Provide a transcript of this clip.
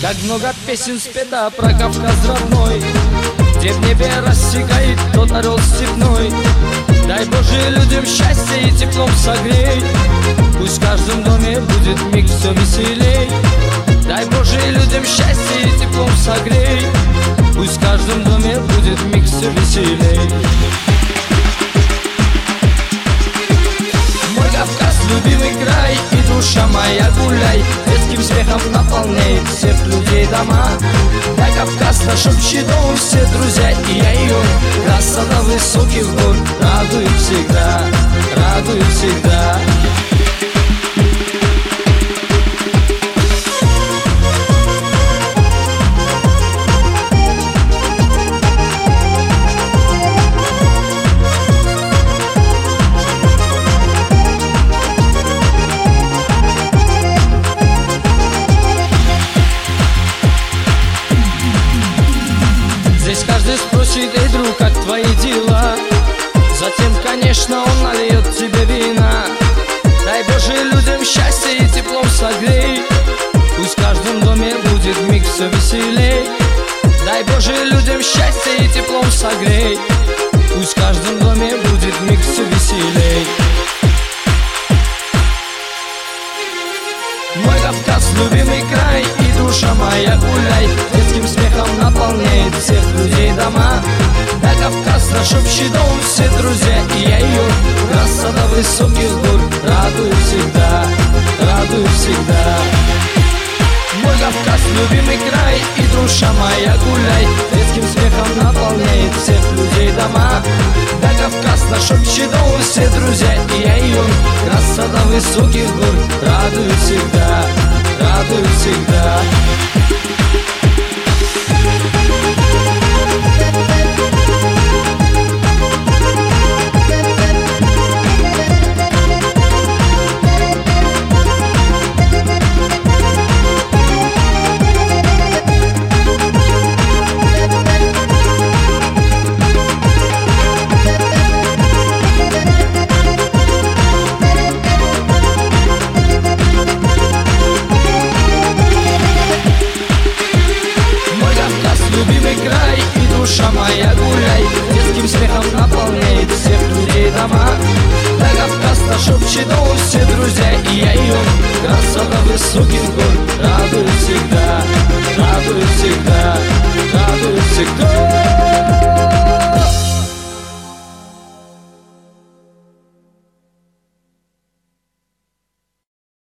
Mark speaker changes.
Speaker 1: Как много песен спета про Кавказ родной, где в небе рассекает тот орел степной. Дай Боже людям счастья и теплом согрей, пусть в каждом доме будет миг все веселей. Дай Боже людям счастья и теплом согрей, пусть в каждом доме будет миг все веселей. Мой Кавказ, любимый край, и душа моя гуляй, детским смехом наполняет всех людей дома. Да, Кавказ наш общий дом, все друзья и я и он. Красота высоких гор радует всегда, радует всегда. Здесь каждый спросит: эй, друг, как твои дела? Затем, конечно, он нальет тебе вина. Дай Боже людям счастья и теплом согрей, пусть в каждом доме будет миг все веселей. Дай Боже людям счастья и теплом согрей, пусть в каждом доме будет миг все веселей. Мой Кавказ, любимый край, и душа моя гуляй, детским смехом наполняет всех людей дома. Да, Кавказ наш общий дом, все друзья и я и он. Красота высоких гор радует всегда, радует всегда. Мой Кавказ, любимый край, и душа моя гуляй, детским смехом наполняет всех людей дома. Да, Кавказ наш общий дом, все друзья и я и он. Красота высоких гор радует всегда, радует всегда. Душа моя гуляй, детским смехом наполняет всех людей дома. Да, Кавказ наш общий дом, все друзья и я и он. Красота высоких гор радует всегда, радует всегда.